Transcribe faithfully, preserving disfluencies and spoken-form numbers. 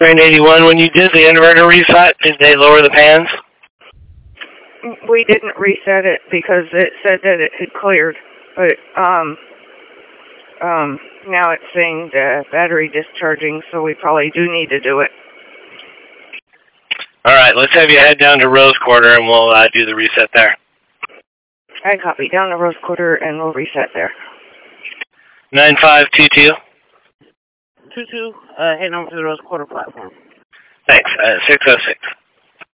Train eighty-one, when you did the inverter reset, did they lower the pans? We didn't reset it because it said that it had cleared, but um, um, now it's saying the battery discharging, so we probably do need to do it. All right, let's have you head down to Rose Quarter, and we'll uh, do the reset there. I copy. Down to Rose Quarter, and we'll reset there. nine five two two. two two, uh, heading over to the Rose Quarter platform. Thanks. Uh, six oh six.